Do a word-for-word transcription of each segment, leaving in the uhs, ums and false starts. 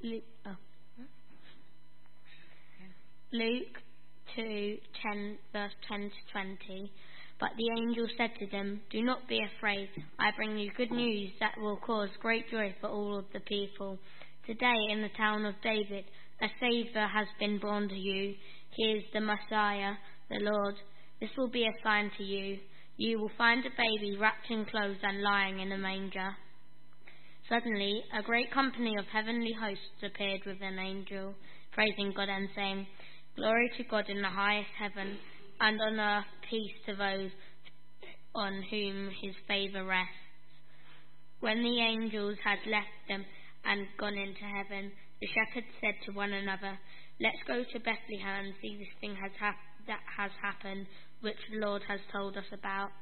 Luke, oh. Luke two, ten, verse ten to twenty. But the angel said to them, "Do not be afraid. I bring you good news that will cause great joy for all of the people. Today in the town of David, a Saviour has been born to you. He is the Messiah, the Lord. This will be a sign to you. You will find a baby wrapped in clothes and lying in a manger." Suddenly, a great company of heavenly hosts appeared with an angel, praising God and saying, "Glory to God in the highest heaven, and on earth peace to those on whom his favour rests." When the angels had left them and gone into heaven, the shepherds said to one another, "Let's go to Bethlehem and see this thing has hap- that has happened, which the Lord has told us about."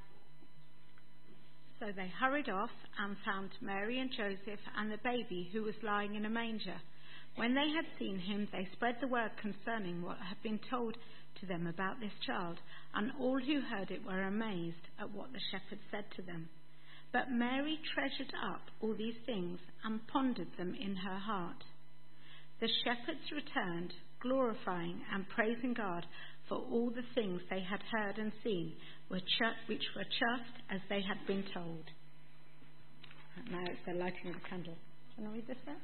So they hurried off and found Mary and Joseph and the baby who was lying in a manger. When they had seen him, they spread the word concerning what had been told to them about this child, and all who heard it were amazed at what the shepherds said to them. But Mary treasured up all these things and pondered them in her heart. The shepherds returned, glorifying and praising God for all the things they had heard and seen, which were just as they had been told. And now it's the lighting of the candle. Do you want to read this bit?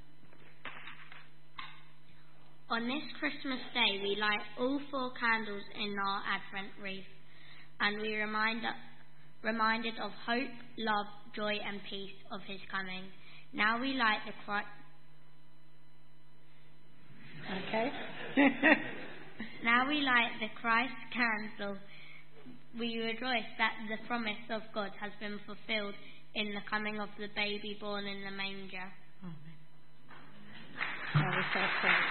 On this Christmas day, we light all four candles in our Advent wreath, and we remind, reminded of hope, love, joy, and peace of his coming. Now we light the Christ. Okay. Now we light the Christ candle. We rejoice that the promise of God has been fulfilled in the coming of the baby born in the manger. Amen. That was our prayer.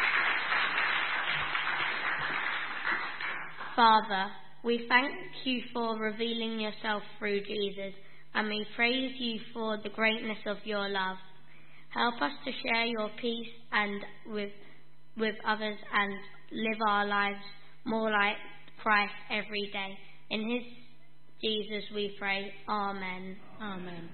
Father, we thank you for revealing yourself through Jesus, and we praise you for the greatness of your love. Help us to share your peace and with with others and live our lives more like Christ every day. In his Jesus we pray. Amen. Amen.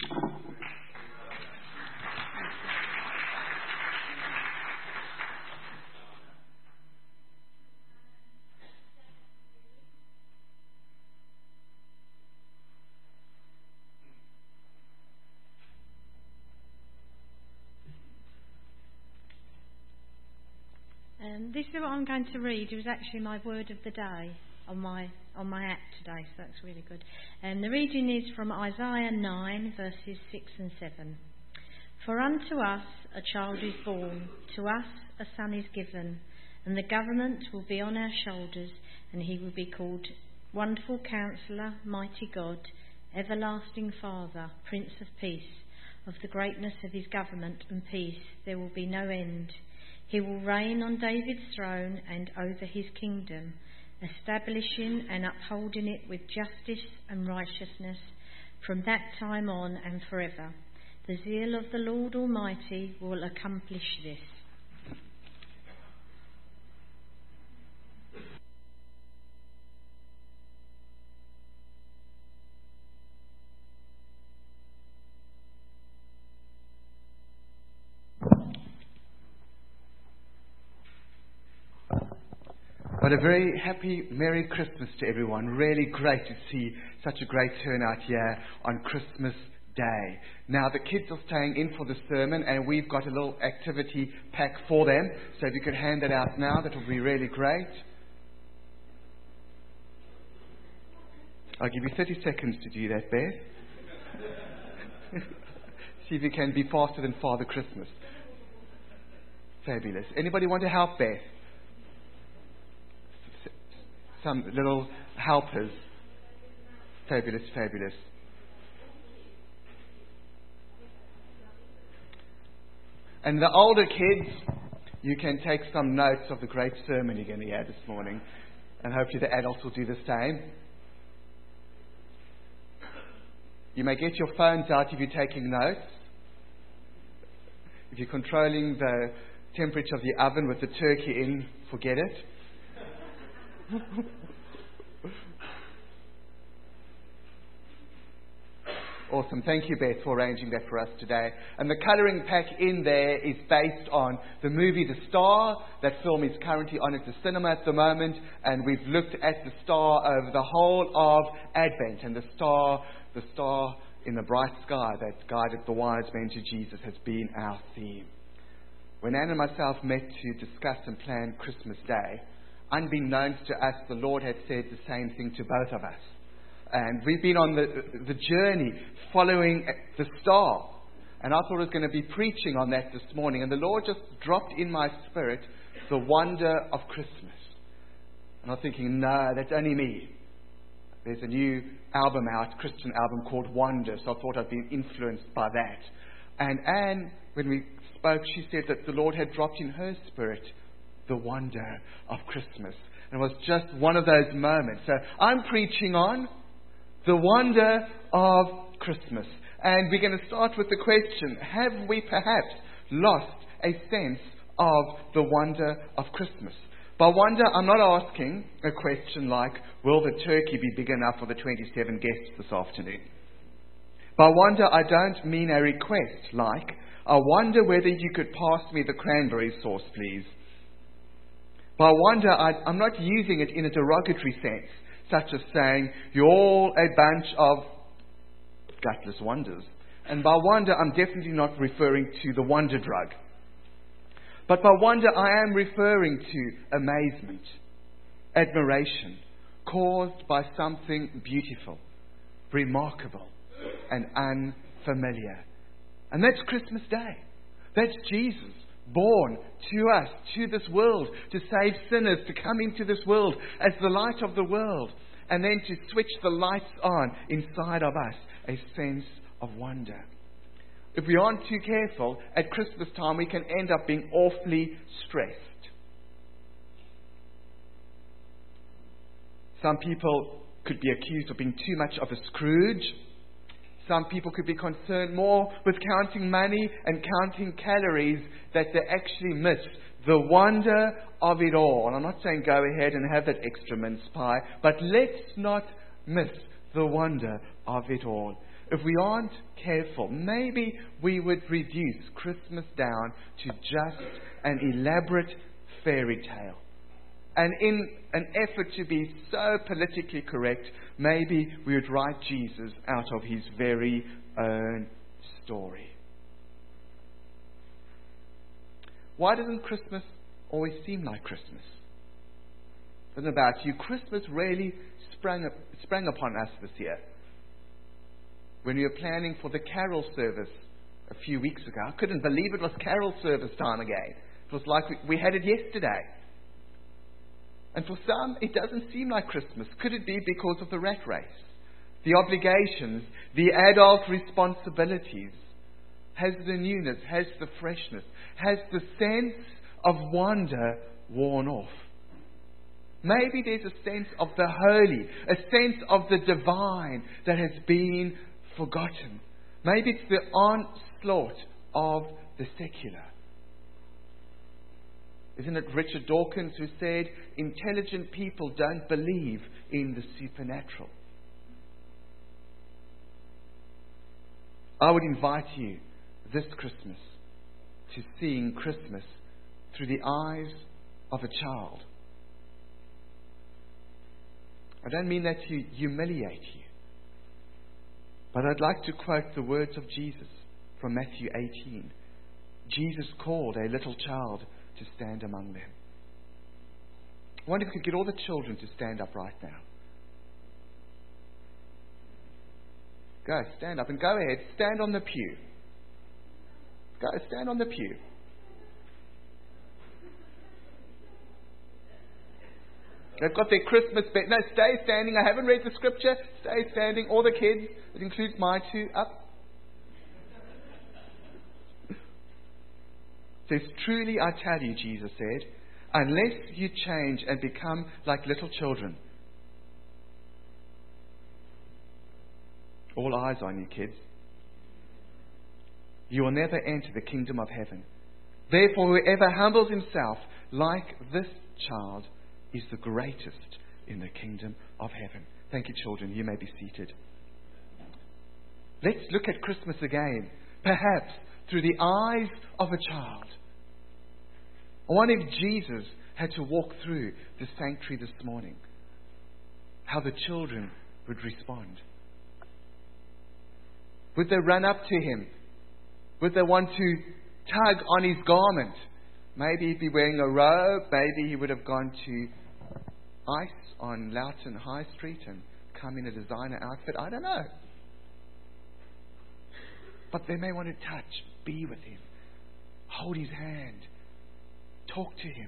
Um, this is what I'm going to read. It was actually my word of the day on my on my app today, so that's really good. And um, the reading is from Isaiah nine, verses six and seven. For unto us a child is born, to us a son is given, and the government will be on our shoulders, and he will be called Wonderful Counselor, Mighty God, Everlasting Father, Prince of Peace. Of the greatness of his government and peace there will be no end. He will reign on David's throne and over his kingdom, establishing and upholding it with justice and righteousness from that time on and forever. The zeal of the Lord Almighty will accomplish this. But a very happy Merry Christmas to everyone. Really great to see such a great turnout here on Christmas Day. Now the kids are staying in for the sermon and we've got a little activity pack for them. So if you could hand it out now, that would be really great. I'll give you thirty seconds to do that, Beth. See if you can be faster than Father Christmas. Fabulous. Anybody want to help Beth? Some little helpers. Fabulous, fabulous. And the older kids, you can take some notes of the great sermon you're going to hear this morning. And hopefully the adults will do the same. You may get your phones out if you're taking notes. If you're controlling the temperature of the oven with the turkey in, forget it. Awesome. Thank you, Beth, for arranging that for us today. And the colouring pack in there is based on the movie The Star. That film is currently on at the cinema at the moment, and we've looked at the star over the whole of Advent. And the star, the star in the bright sky that guided the wise men to Jesus has been our theme. When Anne and myself met to discuss and plan Christmas Day, unbeknownst to us, the Lord had said the same thing to both of us. And we've been on the, the journey following the star. And I thought I was going to be preaching on that this morning. And the Lord just dropped in my spirit the wonder of Christmas. And I was thinking, no, that's only me. There's a new album out, Christian album called Wonder. So I thought I'd been influenced by that. And Anne, when we spoke, she said that the Lord had dropped in her spirit the wonder of Christmas. And it was just one of those moments. So I'm preaching on the wonder of Christmas. And we're going to start with the question, have we perhaps lost a sense of the wonder of Christmas? By wonder, I'm not asking a question like, will the turkey be big enough for the twenty-seven guests this afternoon? By wonder, I don't mean a request like, I wonder whether you could pass me the cranberry sauce, please. By wonder, I, I'm not using it in a derogatory sense, such as saying, you're all a bunch of gutless wonders. And by wonder, I'm definitely not referring to the wonder drug. But by wonder, I am referring to amazement, admiration, caused by something beautiful, remarkable, and unfamiliar. And that's Christmas Day. That's Jesus, born to us, to this world, to save sinners, to come into this world as the light of the world, and then to switch the lights on inside of us, a sense of wonder. If we aren't too careful, at Christmas time we can end up being awfully stressed. Some people could be accused of being too much of a Scrooge. Some people could be concerned more with counting money and counting calories that they actually miss the wonder of it all. And I'm not saying go ahead and have that extra mince pie, but let's not miss the wonder of it all. If we aren't careful, maybe we would reduce Christmas down to just an elaborate fairy tale. And in an effort to be so politically correct, maybe we would write Jesus out of his very own story. Why doesn't Christmas always seem like Christmas? I don't know about you, Christmas really sprang, up, sprang upon us this year. When we were planning for the carol service a few weeks ago, I couldn't believe it was carol service time again. It was like we, we had it yesterday. And for some, it doesn't seem like Christmas. Could it be because of the rat race? The obligations, the adult responsibilities? Has the newness, has the freshness, has the sense of wonder worn off? Maybe there's a sense of the holy, a sense of the divine that has been forgotten. Maybe it's the onslaught of the secular. Isn't it Richard Dawkins who said, intelligent people don't believe in the supernatural? I would invite you this Christmas to seeing Christmas through the eyes of a child. I don't mean that to humiliate you, but I'd like to quote the words of Jesus from Matthew eighteen. Jesus called a little child to stand among them. I wonder if we could get all the children to stand up right now. Go, stand up and go ahead. Stand on the pew. Go, stand on the pew. They've got their Christmas bed. No, stay standing. I haven't read the scripture. Stay standing. All the kids. It includes my two. Up. It says, truly I tell you, Jesus said, unless you change and become like little children. All eyes on you, kids. You will never enter the kingdom of heaven. Therefore, whoever humbles himself like this child is the greatest in the kingdom of heaven. Thank you, children. You may be seated. Let's look at Christmas again, perhaps through the eyes of a child. I wonder if Jesus had to walk through the sanctuary this morning, how the children would respond. Would they run up to him? Would they want to tug on his garment? Maybe he'd be wearing a robe. Maybe he would have gone to Ice on Loughton High Street and come in a designer outfit. I don't know. But they may want to touch, be with him, hold his hand, talk to him.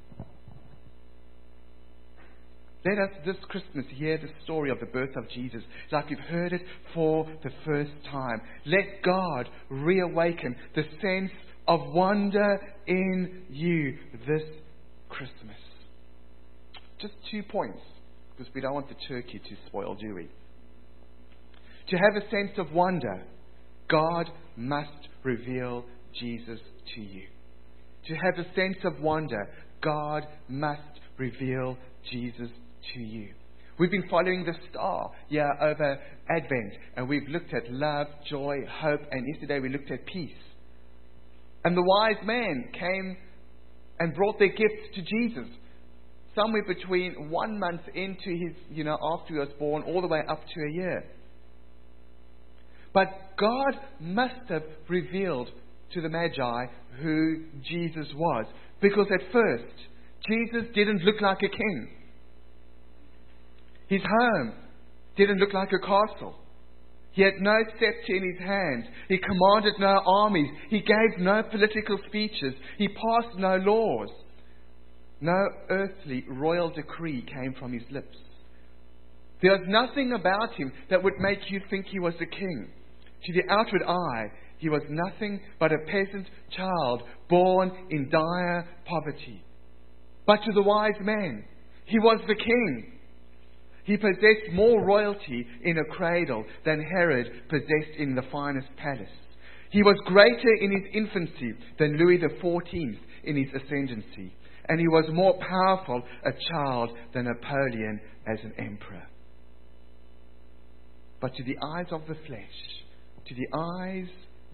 Let us this Christmas hear the story of the birth of Jesus like we've heard it for the first time. Let God reawaken the sense of wonder in you this Christmas. Just two points, because we don't want the turkey to spoil, do we? To have a sense of wonder, God must reveal Jesus to you. To have a sense of wonder, God must reveal Jesus to you. We've been following the star yeah, over Advent, and we've looked at love, joy, hope, and yesterday we looked at peace. And the wise men came and brought their gifts to Jesus, somewhere between one month into his, you know, after he was born, all the way up to a year. But God must have revealed to the Magi who Jesus was, because at first, Jesus didn't look like a king. His home didn't look like a castle. He had no scepter in his hands. He commanded no armies. He gave no political speeches. He passed no laws. No earthly royal decree came from his lips. There was nothing about him that would make you think he was a king. To the outward eye, he was nothing but a peasant child born in dire poverty. But to the wise men, he was the king. He possessed more royalty in a cradle than Herod possessed in the finest palace. He was greater in his infancy than Louis the fourteenth in his ascendancy. And he was more powerful a child than Napoleon as an emperor. But to the eyes of the flesh, to the eyes,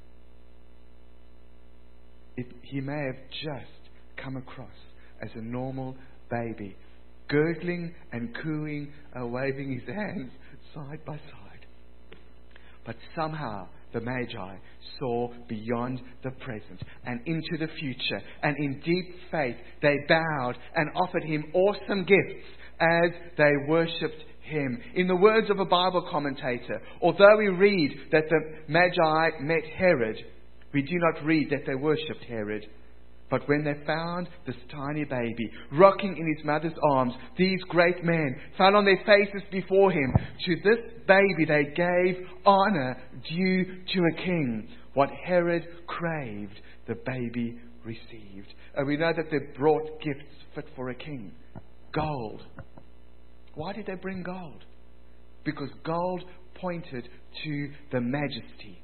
it, he may have just come across as a normal baby, gurgling and cooing, uh, waving his hands side by side. But somehow the Magi saw beyond the present and into the future, and in deep faith they bowed and offered him awesome gifts as they worshipped him. In the words of a Bible commentator, although we read that the Magi met Herod, we do not read that they worshipped Herod. But when they found this tiny baby rocking in his mother's arms, these great men fell on their faces before him. To this baby they gave honor due to a king. What Herod craved, the baby received. And we know that they brought gifts fit for a king. Gold. Why did they bring gold? Because gold pointed to the majesty.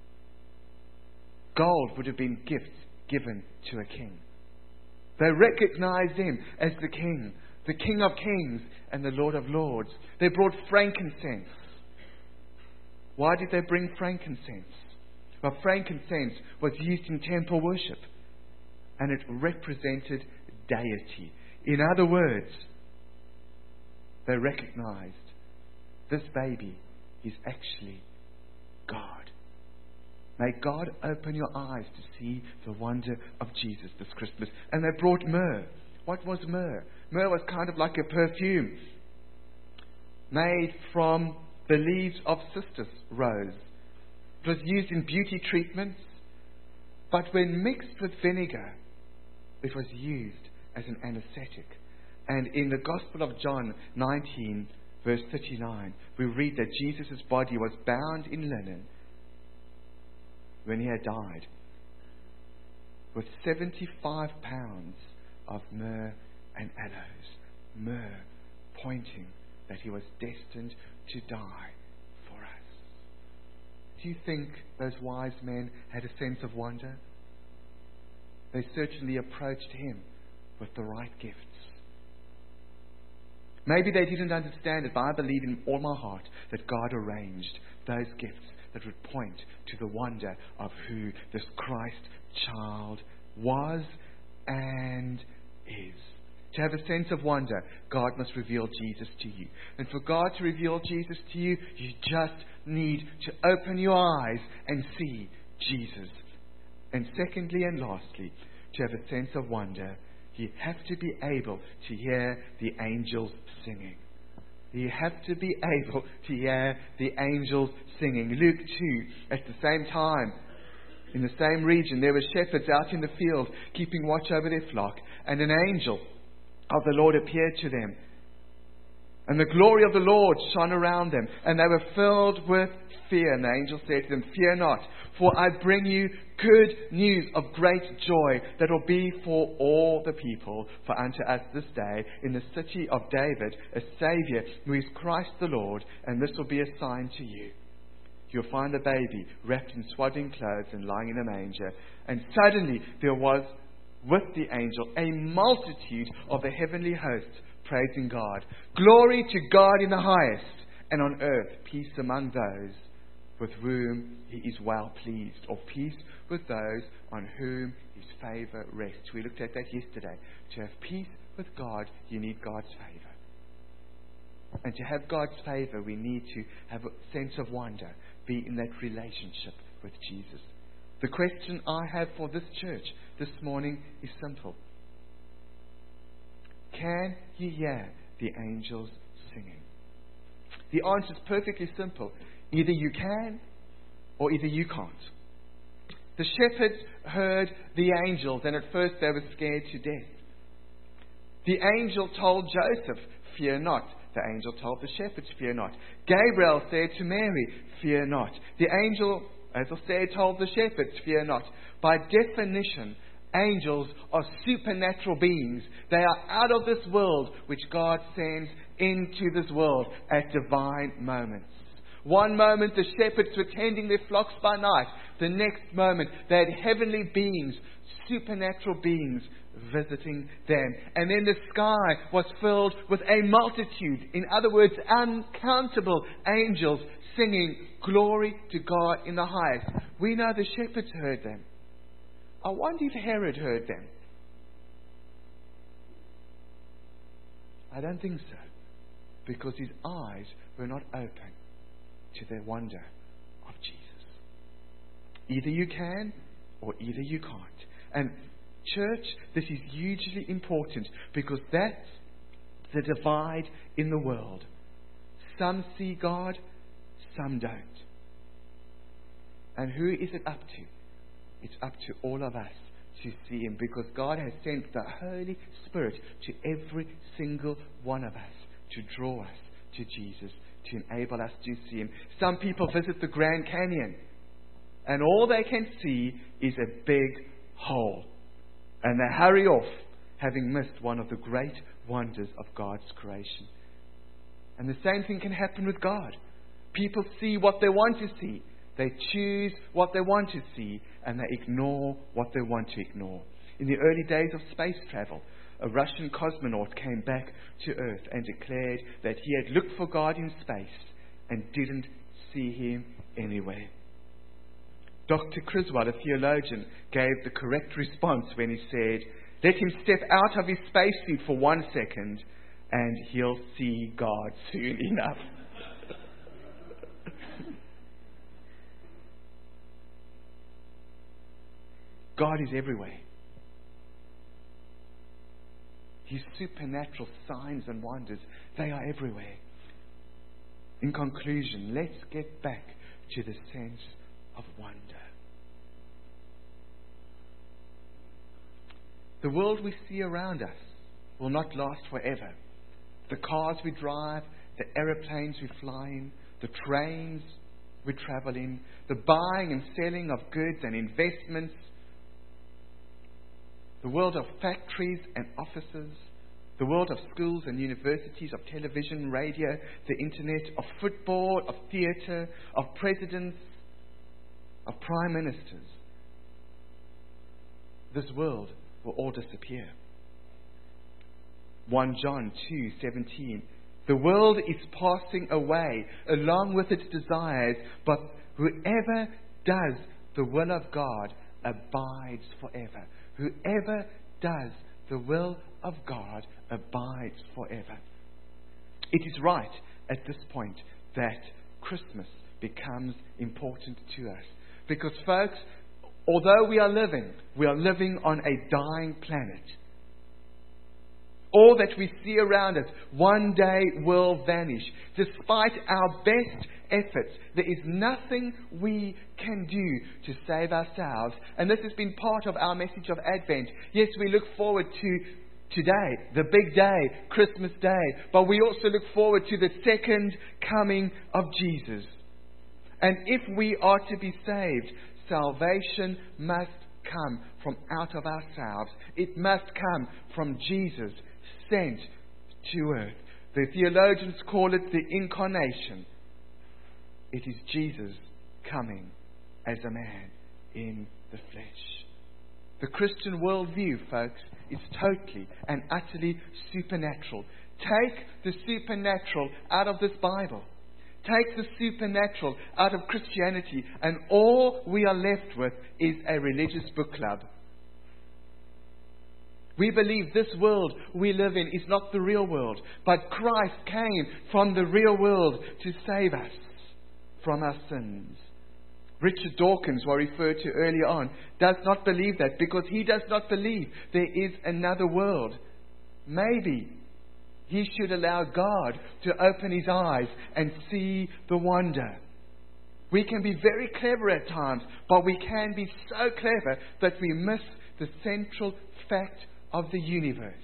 Gold would have been gifts given to a king. They recognized him as the king, the King of Kings and the Lord of Lords. They brought frankincense. Why did they bring frankincense? Well, frankincense was used in temple worship, and it represented deity. In other words, they recognized this baby is actually God. May God open your eyes to see the wonder of Jesus this Christmas. And they brought myrrh. What was myrrh? Myrrh was kind of like a perfume made from the leaves of cistus rose. It was used in beauty treatments, but when mixed with vinegar, it was used as an anesthetic. And in the Gospel of John nineteen, verse thirty-nine, we read that Jesus' body was bound in linen when he had died, with seventy-five pounds of myrrh and aloes. Myrrh pointing that he was destined to die for us. Do you think those wise men had a sense of wonder? They certainly approached him with the right gifts. Maybe they didn't understand it, but I believe in all my heart that God arranged those gifts that would point to the wonder of who this Christ child was and is. To have a sense of wonder, God must reveal Jesus to you. And for God to reveal Jesus to you, you just need to open your eyes and see Jesus. And secondly and lastly, to have a sense of wonder, you have to be able to hear the angels singing. You have to be able to hear the angels singing. Luke two, at the same time, in the same region, there were shepherds out in the field, keeping watch over their flock, and an angel of the Lord appeared to them. And the glory of the Lord shone around them, and they were filled with fear. And the angel said to them, "Fear not, for I bring you good news of great joy that will be for all the people. For unto us this day in the city of David a Saviour, who is Christ the Lord, and this will be a sign to you. You'll find the baby wrapped in swaddling clothes and lying in a manger." And suddenly there was with the angel a multitude of the heavenly hosts praising God. "Glory to God in the highest, and on earth peace among those with whom he is well pleased," or peace with those on whom his favour rests. We looked at that yesterday. To have peace with God, you need God's favour. And to have God's favour, we need to have a sense of wonder, be in that relationship with Jesus. The question I have for this church this morning is simple. Can you hear the angels singing? The answer is perfectly simple. Either you can, or either you can't. The shepherds heard the angels, and at first they were scared to death. The angel told Joseph, "Fear not." The angel told the shepherds, "Fear not." Gabriel said to Mary, "Fear not." The angel, as I said, told the shepherds, "Fear not." By definition, angels are supernatural beings. They are out of this world, which God sends into this world at divine moments. One moment the shepherds were tending their flocks by night. The next moment they had heavenly beings, supernatural beings visiting them. And then the sky was filled with a multitude, in other words, uncountable angels singing, "Glory to God in the highest." We know the shepherds heard them. I wonder if Herod heard them. I don't think so, because his eyes were not open to the wonder of Jesus. Either you can, or either you can't. And church, this is hugely important, because that's the divide in the world. Some see God, some don't. And who is it up to? It's up to all of us to see Him, because God has sent the Holy Spirit to every single one of us to draw us to Jesus, to enable us to see Him. Some people visit the Grand Canyon, and all they can see is a big hole, and they hurry off, having missed one of the great wonders of God's creation. And the same thing can happen with God. People see what they want to see. They choose what they want to see, and they ignore what they want to ignore. In the early days of space travel, a Russian cosmonaut came back to Earth and declared that he had looked for God in space and didn't see Him anywhere. Doctor Criswell, a theologian, gave the correct response when he said, "Let him step out of his spacesuit for one second and he'll see God soon enough." God is everywhere. His supernatural signs and wonders, they are everywhere. In conclusion, let's get back to the sense of wonder. The world we see around us will not last forever. The cars we drive, the aeroplanes we fly in, the trains we travel in, the buying and selling of goods and investments, the world of factories and offices, the world of schools and universities, of television, radio, the internet, of football, of theatre, of presidents, of prime ministers. This world will all disappear. First John two seventeen. The world is passing away along with its desires, but Whoever does the will of God abides forever. Whoever does the will of God abides forever. It is right at this point that Christmas becomes important to us. Because, folks, although we are living, we are living on a dying planet. All that we see around us one day will vanish. Despite our best efforts, there is nothing we can do to save ourselves. And this has been part of our message of Advent. Yes, we look forward to today, the big day, Christmas Day. But we also look forward to the second coming of Jesus. And if we are to be saved, salvation must come from out of ourselves. It must come from Jesus sent to earth. The theologians call it the incarnation. It is Jesus coming as a man in the flesh. The Christian worldview, folks, is totally and utterly supernatural. Take the supernatural out of this Bible. Take the supernatural out of Christianity, and all we are left with is a religious book club. We believe this world we live in is not the real world, but Christ came from the real world to save us from our sins. Richard Dawkins, who I referred to earlier on, does not believe that because he does not believe there is another world. Maybe he should allow God to open his eyes and see the wonder. We can be very clever at times, but we can be so clever that we miss the central fact of the universe.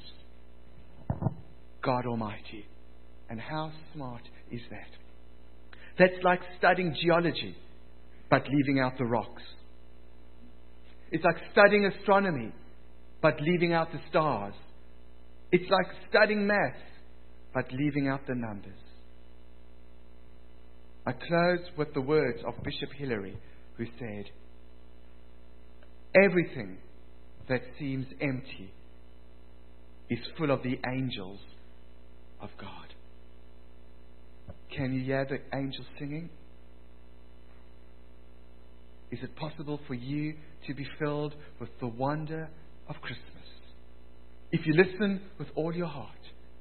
God Almighty. And how smart is that? That's like studying geology, but leaving out the rocks. It's like studying astronomy, but leaving out the stars. It's like studying maths, but leaving out the numbers. I close with the words of Bishop Hilary, who said, "Everything that seems empty is full of the angels of God." Can you hear the angels singing? Is it possible for you to be filled with the wonder of Christmas? If you listen with all your heart,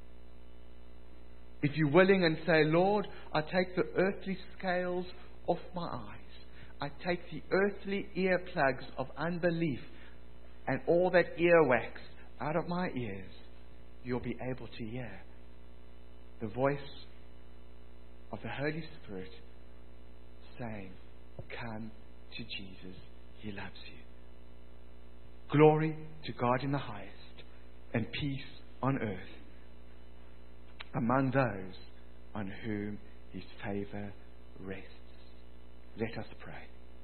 if you're willing and say, "Lord, I take the earthly scales off my eyes. I take the earthly earplugs of unbelief and all that earwax out of my ears," you'll be able to hear the voice of the Holy Spirit saying, "Come to Jesus. He loves you." Glory to God in the highest, and peace on earth among those on whom his favor rests. Let us pray.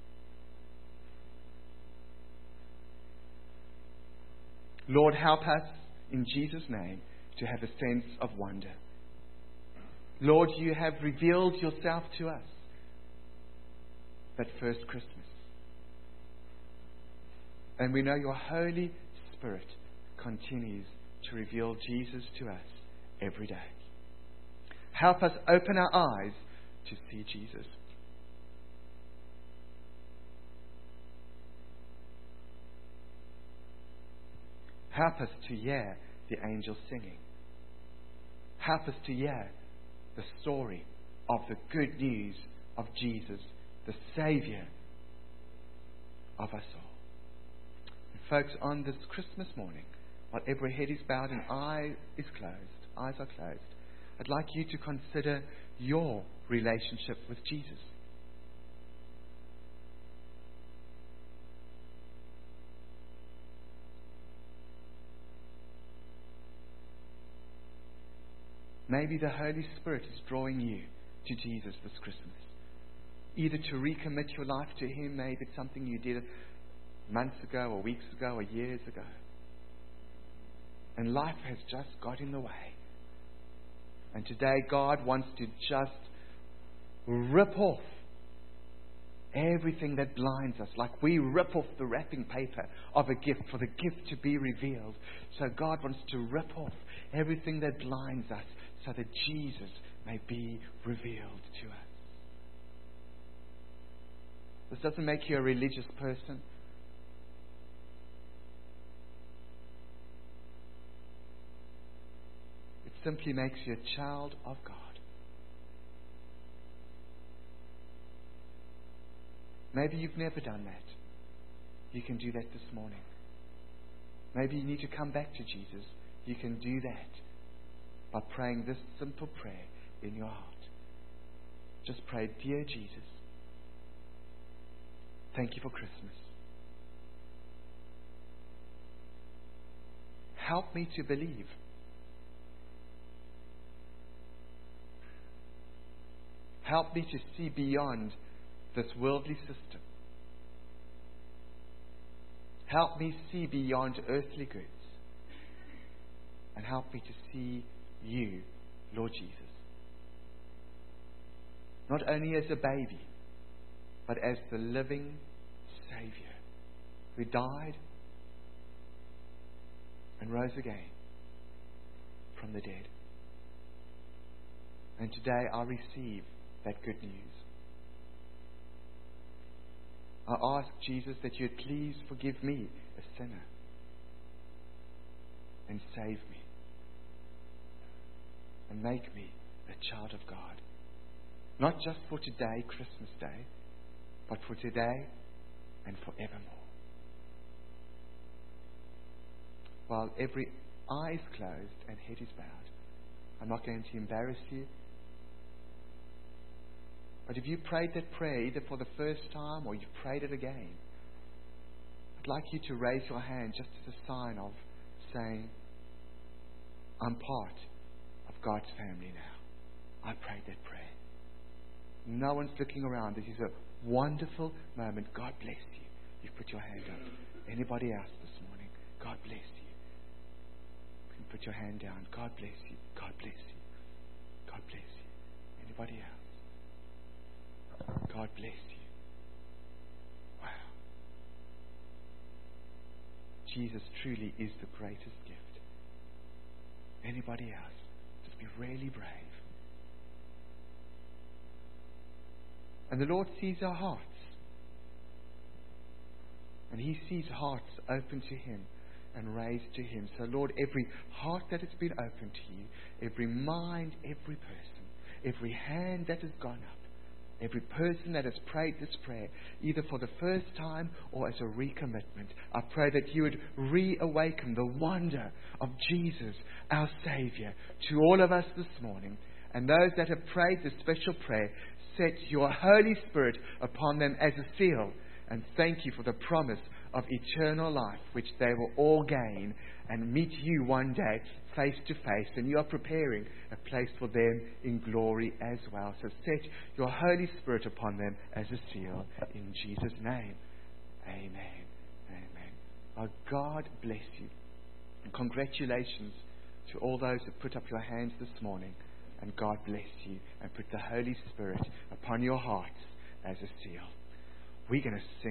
Lord, help us in Jesus' name to have a sense of wonder. Lord, you have revealed yourself to us that first Christmas. And we know your Holy Spirit continues to reveal Jesus to us every day. Help us open our eyes to see Jesus. Help us to hear the angels singing. Help us to hear the story of the good news of Jesus, the Saviour of us all. And folks, on this Christmas morning, while every head is bowed and eye is closed, eyes are closed, I'd like you to consider your relationship with Jesus. Maybe the Holy Spirit is drawing you to Jesus this Christmas. Either to recommit your life to Him, maybe it's something you did months ago or weeks ago or years ago. And life has just got in the way. And today God wants to just rip off everything that blinds us, like we rip off the wrapping paper of a gift for the gift to be revealed. So God wants to rip off everything that blinds us so that Jesus may be revealed to us. This doesn't make you a religious person. It simply makes you a child of God. Maybe you've never done that. You can do that this morning. Maybe you need to come back to Jesus. You can do that by praying this simple prayer in your heart. Just pray, "Dear Jesus, thank you for Christmas. Help me to believe. Help me to see beyond this worldly system. Help me see beyond earthly goods. And help me to see you, Lord Jesus. Not only as a baby, but as the living Saviour who died and rose again from the dead. And today I receive that good news. I ask, Jesus, that you would please forgive me, a sinner, and save me, and make me a child of God. Not just for today, Christmas Day, but for today and forevermore. While every eye is closed and head is bowed, I'm not going to embarrass you. But if you prayed that prayer either for the first time or you've prayed it again, I'd like you to raise your hand just as a sign of saying, I'm part of God's family now. I prayed that prayer. No one's looking around. This is a wonderful moment. God bless you. You've put your hand up. Anybody else this morning? God bless you. You can put your hand down. God bless you. God bless you. God bless you. Anybody else? God bless you. Wow. Jesus truly is the greatest gift. Anybody else? Just be really brave. And the Lord sees our hearts. And He sees hearts open to Him and raised to Him. So Lord, every heart that has been opened to you, every mind, every person, every hand that has gone up, every person that has prayed this prayer, either for the first time or as a recommitment, I pray that you would reawaken the wonder of Jesus, our Saviour, to all of us this morning. And those that have prayed this special prayer, set your Holy Spirit upon them as a seal. And thank you for the promise of eternal life, which they will all gain and meet you one day face to face. And you are preparing a place for them in glory as well. So set your Holy Spirit upon them as a seal. In Jesus' name, amen. Amen. Oh, God bless you. And congratulations to all those who put up your hands this morning. And God bless you and put the Holy Spirit upon your hearts as a seal. We're going to sing.